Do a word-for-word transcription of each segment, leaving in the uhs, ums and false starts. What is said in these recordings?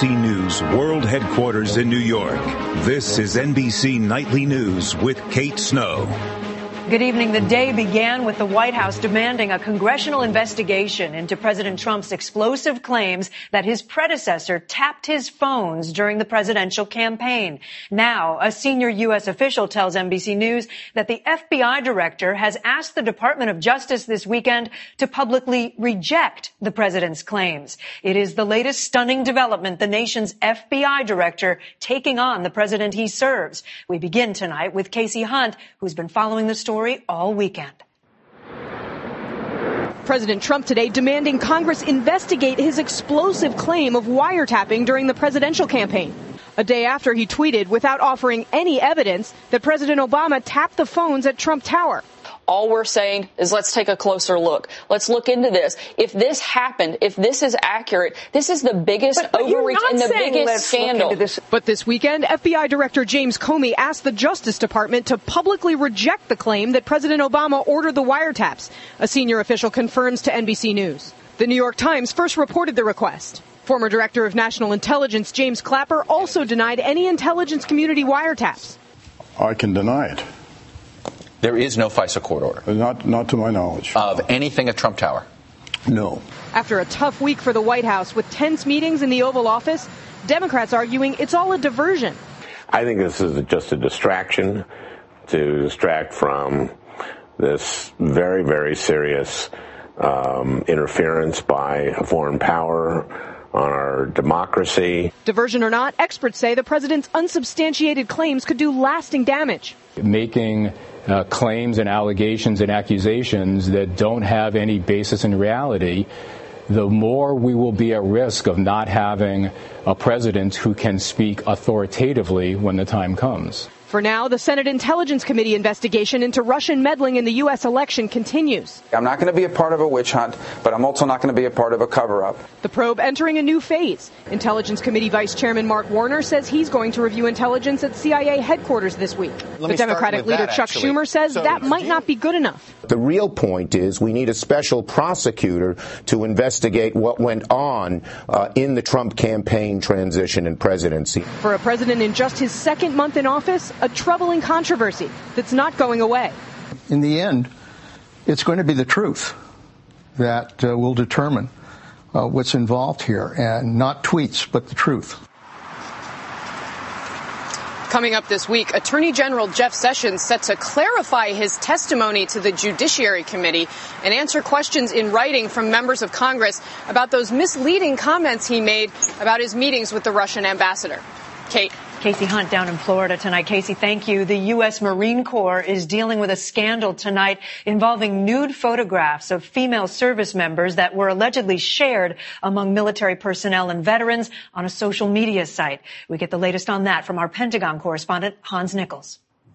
C News World Headquarters in New York. This is N B C Nightly News with Kate Snow. Good evening. The day began with the White House demanding a congressional investigation into President Trump's explosive claims that his predecessor tapped his phones during the presidential campaign. Now, a senior U S official tells N B C News that the F B I director has asked the Department of Justice this weekend to publicly reject the president's claims. It is the latest stunning development, the nation's F B I director taking on the president he serves. We begin tonight with Casey Hunt, who's been following the story all weekend. President Trump today demanding Congress investigate his explosive claim of wiretapping during the presidential campaign. A day after he tweeted, without offering any evidence, that President Obama tapped the phones at Trump Tower. All we're saying is let's take a closer look. Let's look into this. If this happened, if this is accurate, this is the biggest but, but overreach and the biggest scandal. This. But this weekend, F B I Director James Comey asked the Justice Department to publicly reject the claim that President Obama ordered the wiretaps. A senior official confirms to N B C News. The New York Times first reported the request. Former Director of National Intelligence James Clapper also denied any intelligence community wiretaps. I can deny it. There is no FISA court order. Not, not to my knowledge. Of anything at Trump Tower? No. After a tough week for the White House with tense meetings in the Oval Office, Democrats arguing it's all a diversion. I think this is just a distraction to distract from this very, very serious um, interference by a foreign power on our democracy. Diversion or not, experts say the president's unsubstantiated claims could do lasting damage. Making uh, claims and allegations and accusations that don't have any basis in reality, the more we will be at risk of not having a president who can speak authoritatively when the time comes. For now, the Senate Intelligence Committee investigation into Russian meddling in the U S election continues. I'm not going to be a part of a witch hunt, but I'm also not going to be a part of a cover-up. The probe entering a new phase. Intelligence Committee Vice Chairman Mark Warner says he's going to review intelligence at C I A headquarters this week. The Democratic leader that, Chuck actually. Schumer says so that might not be good enough. The real point is we need a special prosecutor to investigate what went on uh, in the Trump campaign transition and presidency. For a president in just his second month in office, a troubling controversy that's not going away. In the end, it's going to be the truth that uh, will determine uh, what's involved here, and not tweets, but the truth. Coming up this week, Attorney General Jeff Sessions set to clarify his testimony to the Judiciary Committee and answer questions in writing from members of Congress about those misleading comments he made about his meetings with the Russian ambassador. Kate. Casey Hunt down in Florida tonight. Casey, thank you. The U S Marine Corps is dealing with a scandal tonight involving nude photographs of female service members that were allegedly shared among military personnel and veterans on a social media site. We get the latest on that from our Pentagon correspondent, Hans Nichols.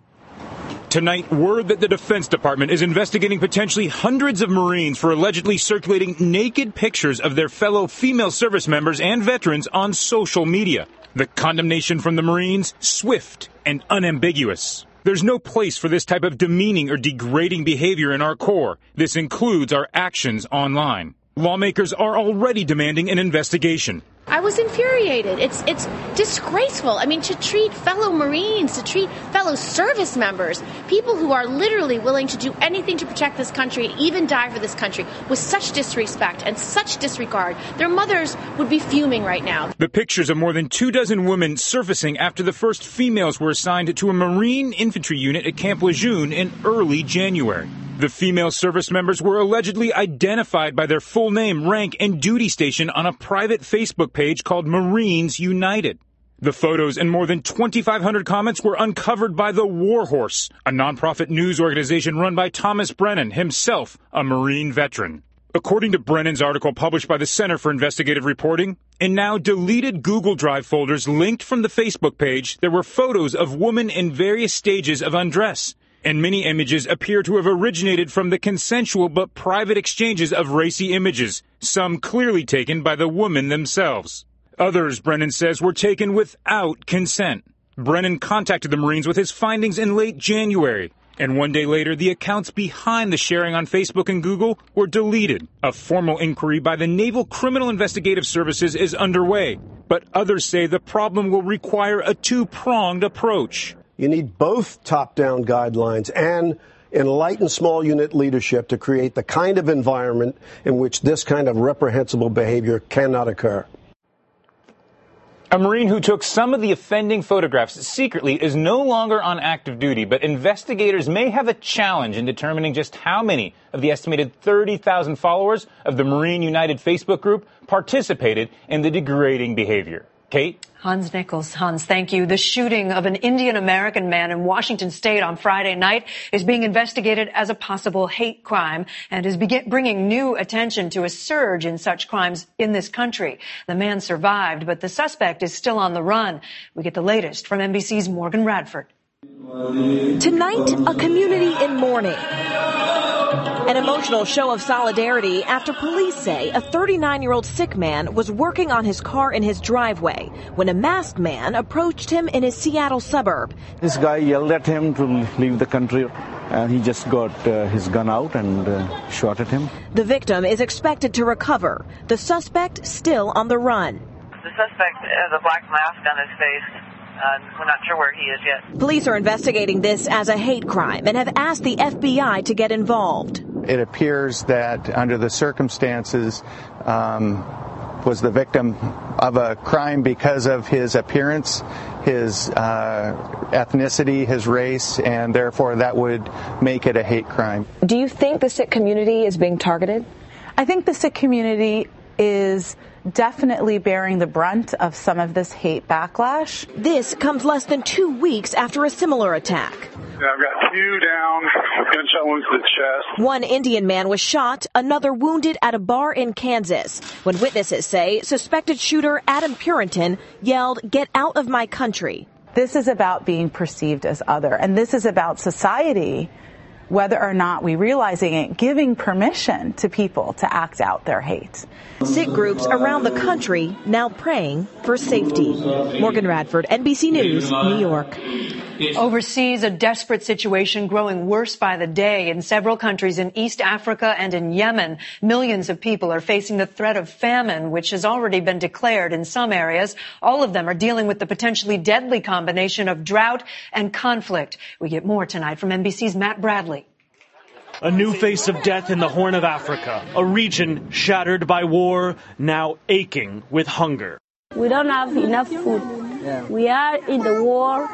Tonight, word that the Defense Department is investigating potentially hundreds of Marines for allegedly circulating naked pictures of their fellow female service members and veterans on social media. The condemnation from the Marines, swift and unambiguous. There's no place for this type of demeaning or degrading behavior in our Corps. This includes our actions online. Lawmakers are already demanding an investigation. I was infuriated. It's it's disgraceful. I mean, to treat fellow Marines, to treat fellow service members, people who are literally willing to do anything to protect this country and even die for this country with such disrespect and such disregard. Their mothers would be fuming right now. The pictures of more than two dozen women surfacing after the first females were assigned to a Marine infantry unit at Camp Lejeune in early January. The female service members were allegedly identified by their full name, rank, and duty station on a private Facebook page called Marines United. The photos and more than twenty-five hundred comments were uncovered by the War Horse, a nonprofit news organization run by Thomas Brennan, himself a Marine veteran. According to Brennan's article published by the Center for Investigative Reporting, in now deleted Google Drive folders linked from the Facebook page, there were photos of women in various stages of undress. And many images appear to have originated from the consensual but private exchanges of racy images, some clearly taken by the women themselves. Others, Brennan says, were taken without consent. Brennan contacted the Marines with his findings in late January. And one day later, the accounts behind the sharing on Facebook and Google were deleted. A formal inquiry by the Naval Criminal Investigative Services is underway. But others say the problem will require a two-pronged approach. You need both top-down guidelines and enlightened small unit leadership to create the kind of environment in which this kind of reprehensible behavior cannot occur. A Marine who took some of the offending photographs secretly is no longer on active duty, but investigators may have a challenge in determining just how many of the estimated thirty thousand followers of the Marine United Facebook group participated in the degrading behavior. Kate? Hans Nichols. Hans, thank you. The shooting of an Indian-American man in Washington State on Friday night is being investigated as a possible hate crime and is begin- bringing new attention to a surge in such crimes in this country. The man survived, but the suspect is still on the run. We get the latest from N B C's Morgan Radford. Tonight, a community in mourning. An emotional show of solidarity after police say a thirty-nine-year-old sikh man was working on his car in his driveway when a masked man approached him in his Seattle suburb. This guy yelled at him to leave the country, and he just got uh, his gun out and uh, shot at him. The victim is expected to recover. The suspect still on the run. The suspect has a black mask on his face. Uh, we're not sure where he is yet. Police are investigating this as a hate crime and have asked the F B I to get involved. It appears that under the circumstances um, was the victim of a crime because of his appearance, his uh, ethnicity, his race, and therefore that would make it a hate crime. Do you think the Sikh community is being targeted? I think the Sikh community is definitely bearing the brunt of some of this hate backlash. This comes less than two weeks after a similar attack. I've got two down, gunshot wounds to the chest. One Indian man was shot, another wounded at a bar in Kansas, when witnesses say suspected shooter Adam Purinton yelled, "Get out of my country." This is about being perceived as other, and this is about society, whether or not we realizing it, giving permission to people to act out their hate. Sikh groups around the country now praying for safety. Morgan Radford, N B C News, New York. Overseas, a desperate situation growing worse by the day in several countries in East Africa and in Yemen. Millions of people are facing the threat of famine, which has already been declared in some areas. All of them are dealing with the potentially deadly combination of drought and conflict. We get more tonight from N B C's Matt Bradley. A new face of death in the Horn of Africa, a region shattered by war, now aching with hunger. We don't have enough food. Yeah. We are in the war,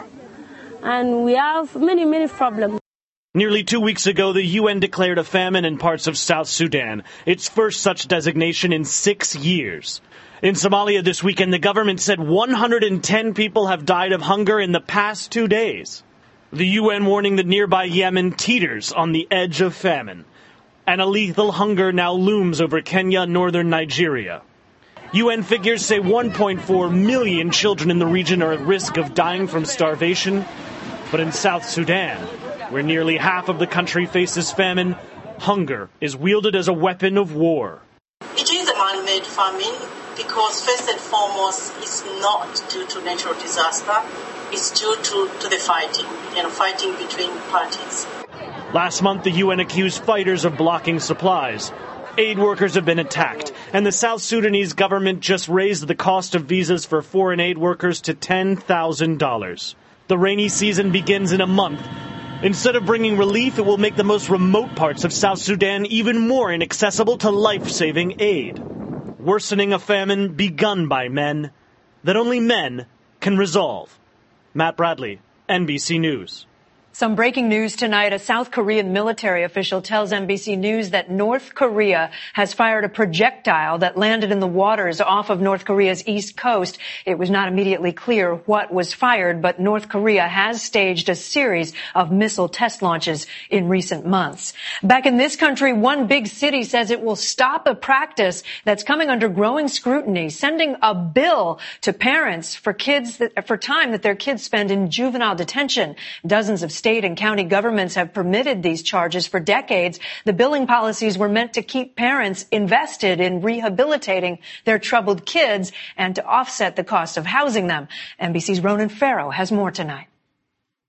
and we have many, many problems. Nearly two weeks ago, the U N declared a famine in parts of South Sudan, its first such designation in six years. In Somalia this weekend, the government said one hundred ten people have died of hunger in the past two days. The U N warning that nearby Yemen teeters on the edge of famine. And a lethal hunger now looms over Kenya and northern Nigeria. U N figures say one point four million children in the region are at risk of dying from starvation. But in South Sudan, where nearly half of the country faces famine, hunger is wielded as a weapon of war. It is a man-made famine because first and foremost, it's not due to natural disaster. It's due to, to the fighting, you know, fighting between parties. Last month, the U N accused fighters of blocking supplies. Aid workers have been attacked, and the South Sudanese government just raised the cost of visas for foreign aid workers to ten thousand dollars. The rainy season begins in a month. Instead of bringing relief, it will make the most remote parts of South Sudan even more inaccessible to life-saving aid. Worsening a famine begun by men that only men can resolve. Matt Bradley, N B C News. Some breaking news tonight. A South Korean military official tells N B C News that North Korea has fired a projectile that landed in the waters off of North Korea's east coast. It was not immediately clear what was fired, but North Korea has staged a series of missile test launches in recent months. Back in this country, one big city says it will stop a practice that's coming under growing scrutiny, sending a bill to parents for kids that, for time that their kids spend in juvenile detention. Dozens of state and county governments have permitted these charges for decades. The billing policies were meant to keep parents invested in rehabilitating their troubled kids and to offset the cost of housing them. N B C's Ronan Farrow has more tonight.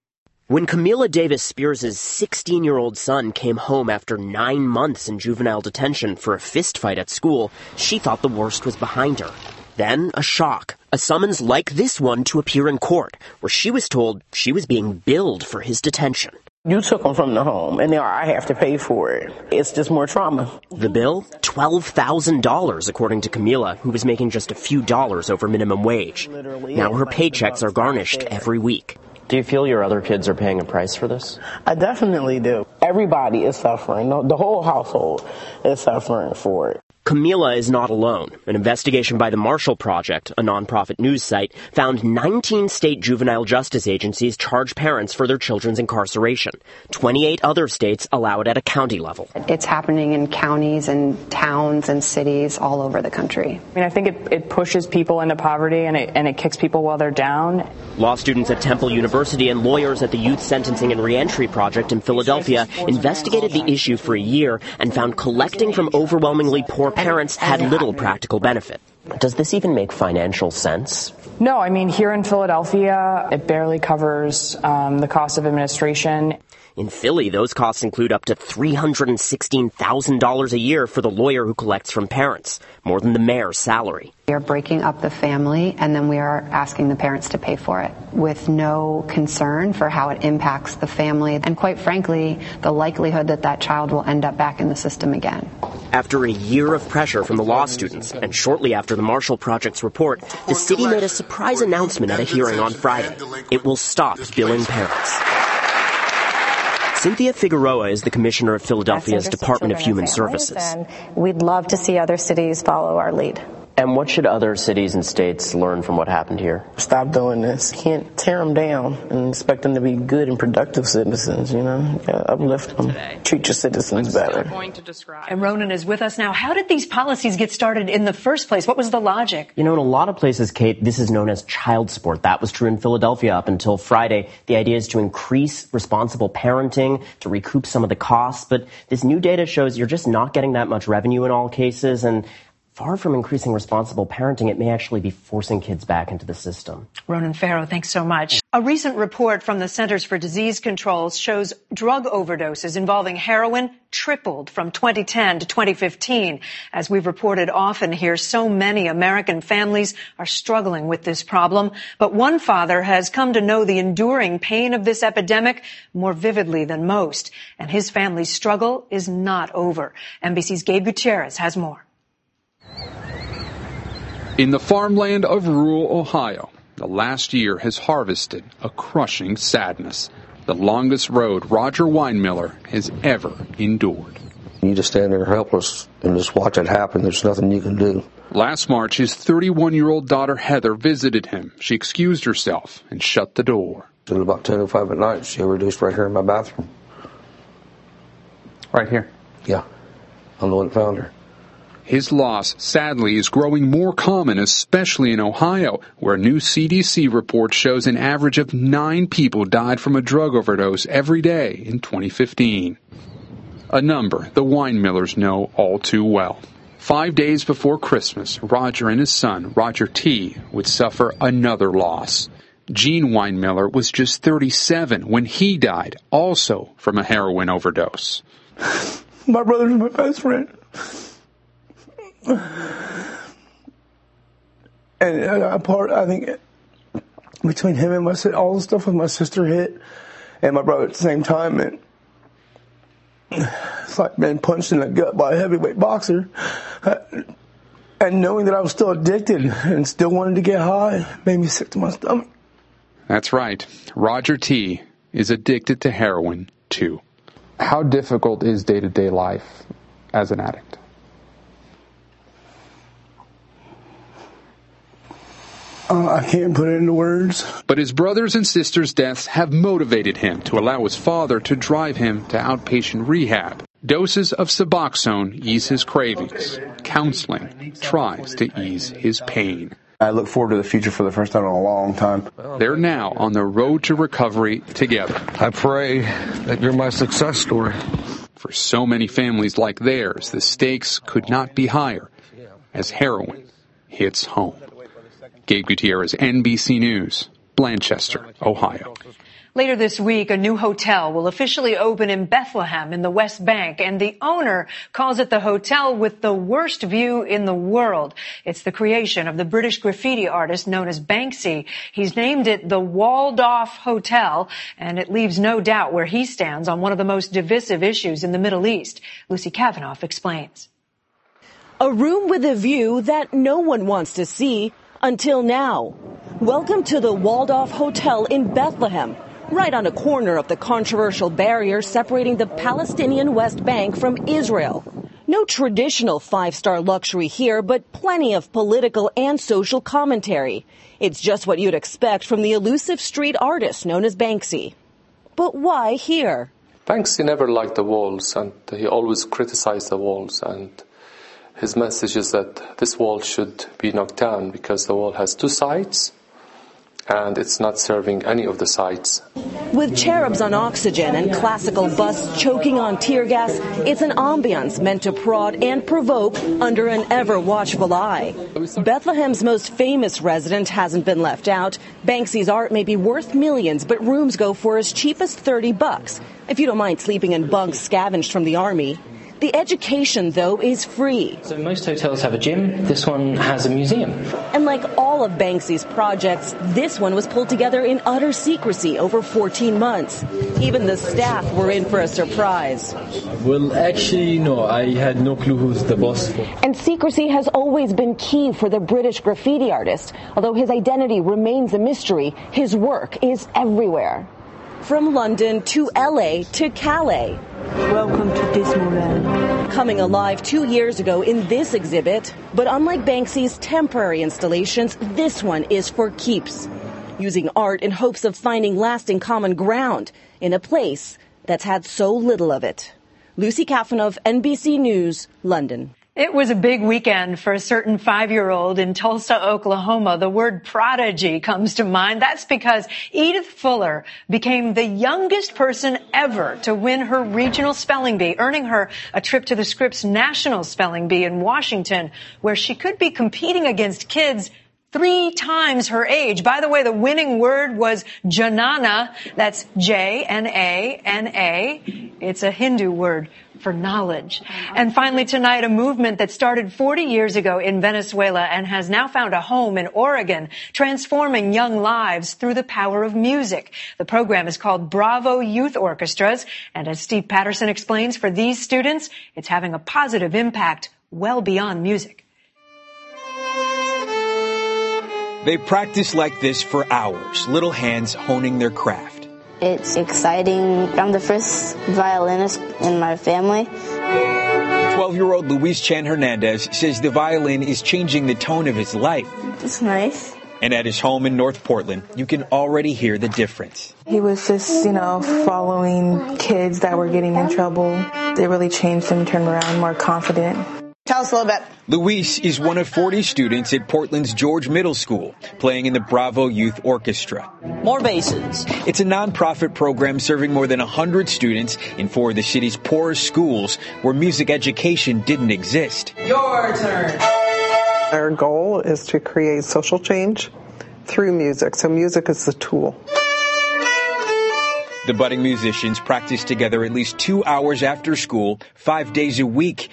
When Camila Davis Spears' sixteen-year-old son came home after nine months in juvenile detention for a fistfight at school, she thought the worst was behind her. Then, a shock. A summons like this one to appear in court, where she was told she was being billed for his detention. You took him from the home, and now I have to pay for it. It's just more trauma. The bill? twelve thousand dollars, according to Camila, who was making just a few dollars over minimum wage. Now her paychecks are garnished every week. Do you feel your other kids are paying a price for this? I definitely do. Everybody is suffering. The whole household is suffering for it. Camila is not alone. An investigation by the Marshall Project, a nonprofit news site, found nineteen state juvenile justice agencies charge parents for their children's incarceration. twenty-eight other states allow it at a county level. It's happening in counties and towns and cities all over the country. I mean, I think it, it pushes people into poverty and it, and it kicks people while they're down. Law students at Temple University and lawyers at the Youth Sentencing and Reentry Project in Philadelphia investigated the issue for a year and found collecting from overwhelmingly poor parents had little practical benefit. Does this even make financial sense? No, I mean, here in Philadelphia, it barely covers um, the cost of administration. In Philly, those costs include up to three hundred sixteen thousand dollars a year for the lawyer who collects from parents, more than the mayor's salary. We are breaking up the family, and then we are asking the parents to pay for it, with no concern for how it impacts the family, and quite frankly, the likelihood that that child will end up back in the system again. After a year of pressure from the law students, and shortly after the Marshall Project's report, the city made a surprise announcement at a hearing on Friday. It will stop billing parents. Cynthia Figueroa is the commissioner of Philadelphia's Department of Human Services. And we'd love to see other cities follow our lead. And what should other cities and states learn from what happened here? Stop doing this. You can't tear them down and expect them to be good and productive citizens, you know. You gotta uplift them. Treat your citizens better. And Ronan is with us now. How did these policies get started in the first place? What was the logic? You know, in a lot of places, Kate, this is known as child support. That was true in Philadelphia up until Friday. The idea is to increase responsible parenting, to recoup some of the costs. But this new data shows you're just not getting that much revenue in all cases. And far from increasing responsible parenting, it may actually be forcing kids back into the system. Ronan Farrow, thanks so much. A recent report from the Centers for Disease Control shows drug overdoses involving heroin tripled from twenty ten to twenty fifteen. As we've reported often here, so many American families are struggling with this problem. But one father has come to know the enduring pain of this epidemic more vividly than most. And his family's struggle is not over. N B C's Gabe Gutierrez has more. In the farmland of rural Ohio, the last year has harvested a crushing sadness, the longest road Roger Weinmiller has ever endured. You just stand there helpless and just watch it happen. There's nothing you can do. Last March, his thirty-one-year-old daughter Heather visited him. She excused herself and shut the door. It was about ten oh five at night. She overdosed right here in my bathroom. Right here? Yeah. I'm the one that found her. His loss, sadly, is growing more common, especially in Ohio, where a new C D C report shows an average of nine people died from a drug overdose every day in twenty fifteen. A number the Weinmillers know all too well. Five days before Christmas, Roger and his son, Roger T., would suffer another loss. Gene Weinmiller was just thirty-seven when he died, also from a heroin overdose. My brother's my best friend. And uh, part, I think, between him and my sister, all the stuff with my sister hit, and my brother at the same time, and it's like being punched in the gut by a heavyweight boxer. Uh, and knowing that I was still addicted and still wanted to get high made me sick to my stomach. That's right. Roger T. is addicted to heroin, too. How difficult is day-to-day life as an addict? Uh, I can't put it into words. But his brothers and sisters' deaths have motivated him to allow his father to drive him to outpatient rehab. Doses of Suboxone ease his cravings. Counseling tries to ease his pain. I look forward to the future for the first time in a long time. They're now on the road to recovery together. I pray that you're my success story. For so many families like theirs, the stakes could not be higher as heroin hits home. Gabe Gutierrez, N B C News, Blanchester, Ohio. Later this week, a new hotel will officially open in Bethlehem in the West Bank, and the owner calls it the hotel with the worst view in the world. It's the creation of the British graffiti artist known as Banksy. He's named it the Waldorf Hotel, and it leaves no doubt where he stands on one of the most divisive issues in the Middle East. Lucy Kavanaugh explains. A room with a view that no one wants to see until now. Welcome to the Waldorf Hotel in Bethlehem, right on a corner of the controversial barrier separating the Palestinian West Bank from Israel. No traditional five-star luxury here, but plenty of political and social commentary. It's just what you'd expect from the elusive street artist known as Banksy. But why here? Banksy never liked the walls, and he always criticized the walls, and his message is that this wall should be knocked down because the wall has two sides, and it's not serving any of the sides. With cherubs on oxygen and classical busts choking on tear gas, it's an ambiance meant to prod and provoke under an ever-watchful eye. Bethlehem's most famous resident hasn't been left out. Banksy's art may be worth millions, but rooms go for as cheap as thirty bucks, if you don't mind sleeping in bunks scavenged from the army. The education, though, is free. So most hotels have a gym. This one has a museum. And like all of Banksy's projects, this one was pulled together in utter secrecy over fourteen months. Even the staff were in for a surprise. Well, actually, no, I had no clue who's the boss for. And secrecy has always been key for the British graffiti artist. Although his identity remains a mystery, his work is everywhere. From London to L A to Calais. Welcome to Disneyland. Coming alive two years ago in this exhibit, but unlike Banksy's temporary installations, this one is for keeps. Using art in hopes of finding lasting common ground in a place that's had so little of it. Lucy Kavanaugh, N B C News, London. It was a big weekend for a certain five-year-old in Tulsa, Oklahoma. The word prodigy comes to mind. That's because Edith Fuller became the youngest person ever to win her regional spelling bee, earning her a trip to the Scripps National Spelling Bee in Washington, where she could be competing against kids three times her age. By the way, the winning word was Janana. That's J N A N A. It's a Hindu word for knowledge. And finally tonight, a movement that started forty years ago in Venezuela and has now found a home in Oregon, transforming young lives through the power of music. The program is called Bravo Youth Orchestras, and as Steve Patterson explains, for these students, it's having a positive impact well beyond music. They practice like this for hours, little hands honing their craft. It's exciting. I'm the first violinist in my family. twelve-year-old Luis Chan Hernandez says the violin is changing the tone of his life. It's nice. And at his home in North Portland, you can already hear the difference. He was just, you know, following kids that were getting in trouble. They really changed him, turned around, more confident. Tell us a little bit. Luis is one of forty students at Portland's George Middle School, playing in the Bravo Youth Orchestra. More basses. It's a nonprofit program serving more than one hundred students in four of the city's poorest schools where music education didn't exist. Your turn. Our goal is to create social change through music. So music is the tool. The budding musicians practice together at least two hours after school, five days a week,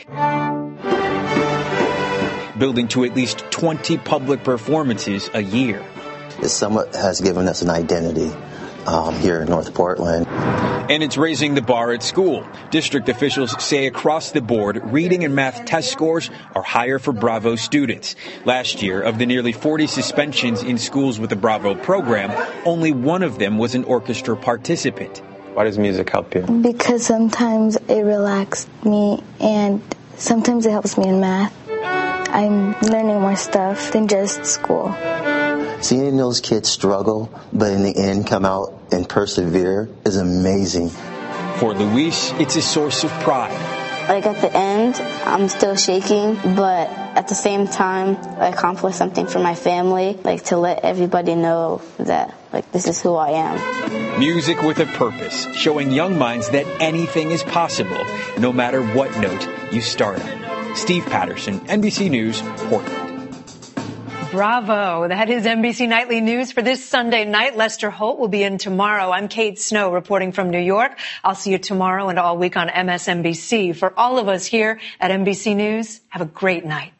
building to at least twenty public performances a year. It somewhat has given us an identity um, here in North Portland. And it's raising the bar at school. District officials say across the board, reading and math test scores are higher for Bravo students. Last year, of the nearly forty suspensions in schools with the Bravo program, only one of them was an orchestra participant. Why does music help you? Because sometimes it relaxes me and sometimes it helps me in math. I'm learning more stuff than just school. Seeing those kids struggle, but in the end come out and persevere is amazing. For Luis, it's a source of pride. Like at the end, I'm still shaking, but at the same time, I accomplished something for my family, like to let everybody know that, like, this is who I am. Music with a purpose, showing young minds that anything is possible, no matter what note you start on. Steve Patterson, N B C News, Portland. Bravo. That is N B C Nightly News for this Sunday night. Lester Holt will be in tomorrow. I'm Kate Snow reporting from New York. I'll see you tomorrow and all week on M S N B C. For all of us here at N B C News, have a great night.